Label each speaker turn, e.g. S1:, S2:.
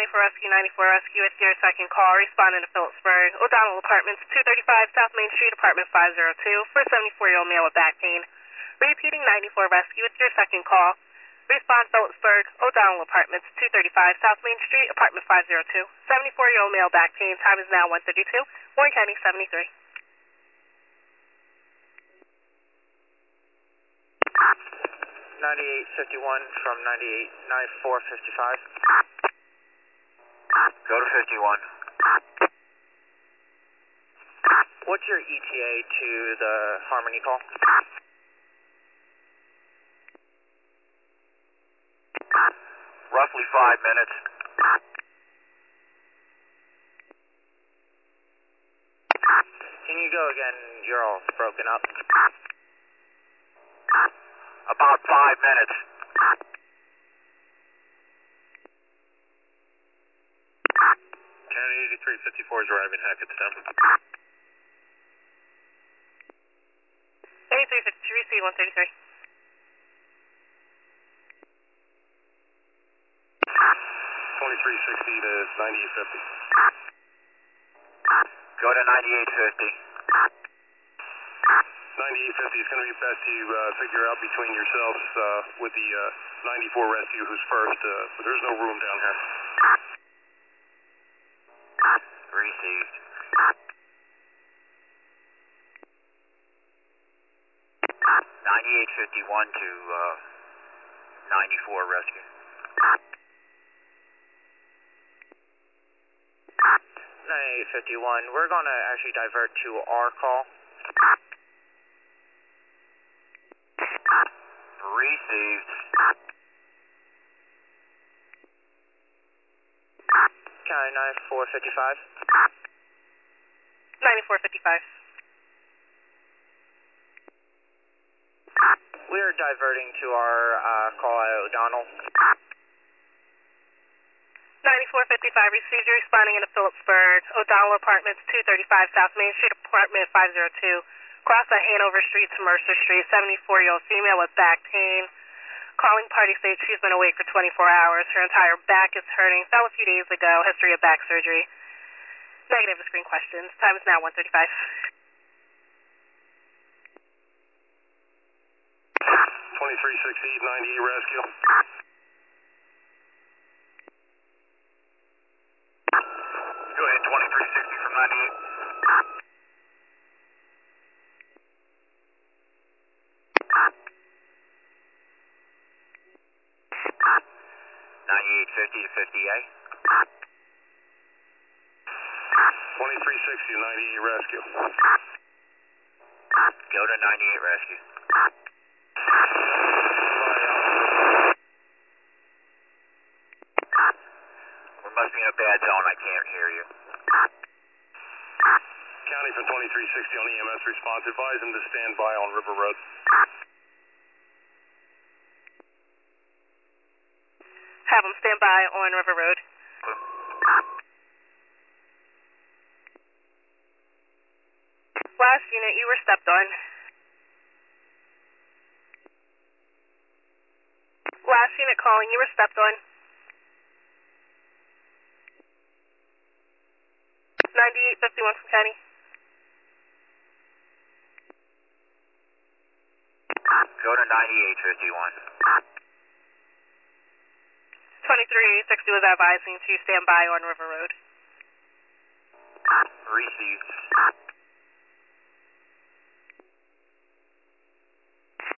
S1: Rescue, 94 Rescue, it's your second call, responding to Phillipsburg, O'Donnell Apartments, 235 South Main Street, apartment 502, for a 74-year-old male with back pain. Repeating 94 Rescue, it's your second call. Respond Phillipsburg, O'Donnell Apartments, 235 South Main Street, apartment 502. 74-year-old male back pain, time is now 1:32, Warren County 73.
S2: 9851 from 9455. Go to 51. What's your ETA to the Harmony call? Roughly 5 minutes. Can you go again? You're all broken up. About 5 minutes.
S3: 8354 is arriving Hackettstown.
S1: 8353, C 133.
S3: 2360 to 9850.
S2: Go to 9850.
S3: 9850 is going to be best to figure out between yourselves with the 94 Rescue who's first, but there's no room down here.
S2: Received. 9851 to 94 Rescue. 9851, we're going to actually divert to our call. Received. County 9455.
S1: 9455.
S2: We are diverting to our call at O'Donnell.
S1: 9455, received, you're responding into Phillipsburg, O'Donnell Apartments, 235 South Main Street, apartment 502. Cross at Hanover Street to Mercer Street, 74-year-old female with back pain. Calling party states she's been awake for 24 hours. Her entire back is hurting. Fell a few days ago. History of back surgery. Negative to screen questions. Time is now 1:35.
S3: 2360, 98 Rescue.
S2: Go ahead, 2360 from 98. 9850 to 50A.
S3: 2360, 98 Rescue.
S2: Go to 98 Rescue. We must be in a bad zone. I can't hear you.
S3: County from 2360 on EMS response. Advise them to stand by on River Road.
S1: Have them stand by on River Road. Last unit, you were stepped on. Last unit calling, you were stepped on. 9851 from County.
S2: Go to 9851.
S1: 2360 was advising to stand by on River Road.
S2: Received.